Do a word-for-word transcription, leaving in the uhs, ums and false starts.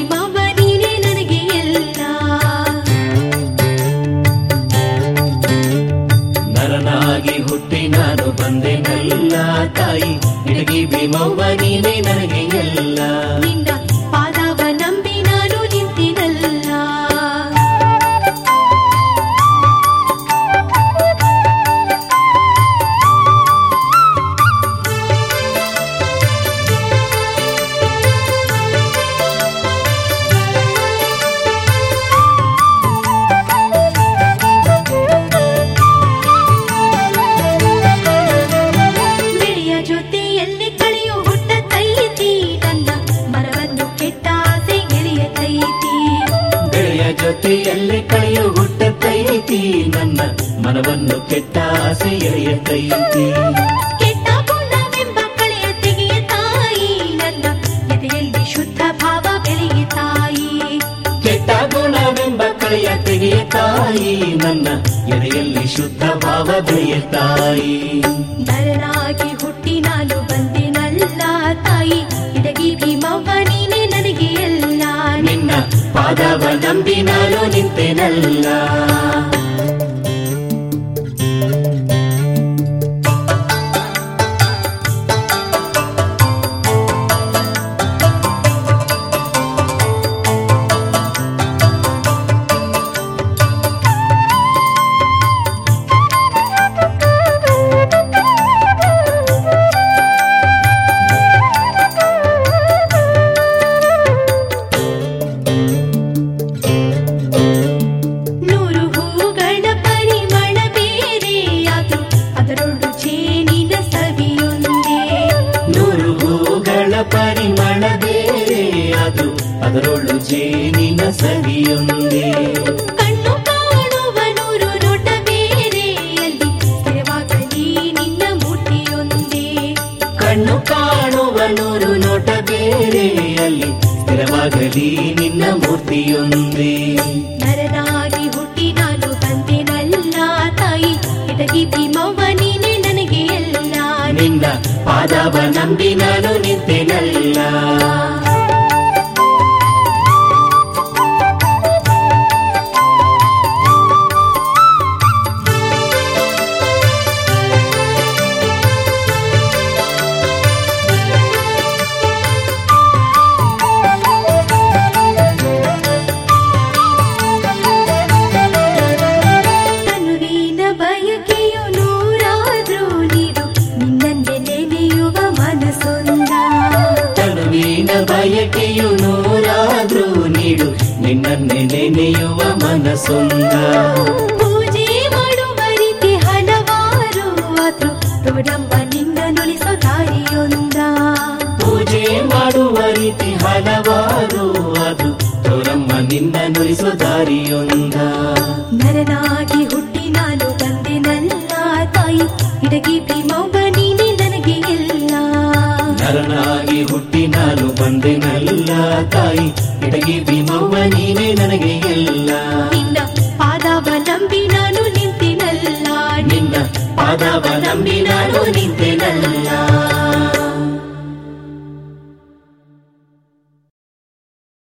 ಭೀಮವ್ವ ನೀನೇ ನನಗೆ ಎಲ್ಲ. ನರನಾಗಿ ಹುಟ್ಟಿ ನಾನು ಬಂದೆನಲ್ಲ ತಾಯಿ, ನಿನಗೆ ಭೀಮವ್ವ ನೀನೇ ನನಗೆ ಎಲ್ಲ. ನಿನ್ನ ಪಾದವ ನಂಬಿ ನಾನು ನಿಂತಿನಲ್ಲ. ಬೆಳೆಯ ಜೊತೆಯಲ್ಲಿ ಕಳೆಯು ಹುಟ್ಟತೈತಿ, ನನ್ನ ಮರವನ್ನು ಕೆಟ್ಟ ಆಸೆ ಎಳೆಯತೈತಿ. ಬೆಳೆಯ ಜೊತೆಯಲ್ಲಿ ಕಳೆಯು ಹುಟ್ಟತೈತಿ, ನನ್ನ ಮನವನ್ನು ಕೆಟ್ಟ ಆಸೆ ಎಳೆಯತೈತಿ. ಕೆಟ್ಟ ಗುಣವೆಂಬ ಕಳೆಯ ತೆಗೆಯ ತಾಯಿ, ನನ್ನ ಎದೆಯಲ್ಲಿ ಶುದ್ಧ ಭಾವ ಬೆಳೆಯ ತಾಯಿ. ಕೆಟ್ಟ ಗುಣವೆಂಬ ಕಳೆಯ ತೆಗೆಯ ತಾಯಿ, ನನ್ನ ಎದೆಯಲ್ಲಿ ಶುದ್ಧ ಭಾವ ಬೆಳೆಯ ತಾಯಿ. ನರನಾಗಿ ಹುಟ್ಟಿ ನಾನು ಬಂದೆನಲ್ಲ ತಾಯಿ, ಇಡಗಿ ಭೀಮವ್ವ ನೀನೇ ನನಗೆ ಎಲ್ಲ. ನಿನ್ನ ಪಾದವ ನಂಬಿ ನಾನು ನಿಂತೆನಲ್ಲ. ನೂರು ಹೂಗಳ ಪರಿಮಳ ಬೇರೆಯಾದ್ರು ಅದರೊಳು ಜೇನಿನ ಸವಿಯೊಂದೇ. ನೂರು ಹೂಗಳ ಪರಿಮಳ ಬೇರೆ, ಅದು ಅದರೊಳು ಜೇನಿನ ಸವಿಯೊಂದೇ. ಕಣ್ಣು ಕಾಣುವ ನೂರು ನೋಟ ಬೇರೆಯಲ್ಲಿ ಸ್ಥಿರವಾಗಲಿ ನಿನ್ನ ಮೂರ್ತಿಯೊಂದೇ. ಕಣ್ಣು ಕಾಣುವ ನೂರು ನೋಟ ಬೇರೆಯಲ್ಲಿ ಸ್ಥಿರವಾಗಲಿ ನಿನ್ನ ಮೂರ್ತಿಯೊಂದೇ. ನರನಾಗಿ ಹುಟ್ಟಿ ನಾನು ಬಂದೆನಲ್ಲ ತಾಯಿ, ಇಡಗಿ ಭೀಮವ್ವ ನೀನೇ ನನಗೆ ಎಲ್ಲ. ನಿನ್ನ ಪಾದವ ನಂಬಿ ನಾನು ನಿಂತೆನಲ್ಲ. ತನುವಿನ ಬಯಕೆಯು ನೂರಾದ್ರೂ ನೀಡು ನಿನ್ನನ್ನೇ ನೆನೆಯುವ ಮನಸ್ಸೊಂದ. ತನುವಿನ ಬಯಕೆಯು ನೂರಾದ್ರೂ ನೀಡು, ನಿನ್ನನ್ನೇ ನೆನೆಯುವ ಮನಸ್ಸೊಂದ. ಪೂಜೆ ಮಾಡುವ ರೀತಿ ಹಲವಾರು, ಆದ್ರೂ ತೋಡಂಬ ನಿನ್ನ ನುಳಿಸೋ ದಾರಿಯೊಂದ. ಪೂಜೆ ಮಾಡುವ ರೀತಿ ಹಲವಾರು, ಅದು ತೋರಮ್ಮ ನಿನ್ನ ನುಡಿಸೋ ದಾರಿಯೊಂದ. ನರನಾಗಿ ಹುಟ್ಟಿ ನಾನು ಬಂದೆನಲ್ಲ ತಾಯಿ, ಇಡಗಿ ಭೀಮವ್ವ ನೀನೇ ನನಗೆ ಎಲ್ಲ. ನರನಾಗಿ ಹುಟ್ಟಿ ನಾನು ಬಂದೆನಲ್ಲ ತಾಯಿ, ಇಡಗಿ ಭೀಮವ್ವ ನೀನೇ ನನಗೆ ಎಲ್ಲ. ನಿನ್ನ ಪಾದವ ನಂಬಿ ನಾನು ನಿಂತಿನಲ್ಲ. ನಿನ್ನ ಪಾದವ ನಂಬಿ ನಾನು ನಿಂತೆನಲ್ಲ.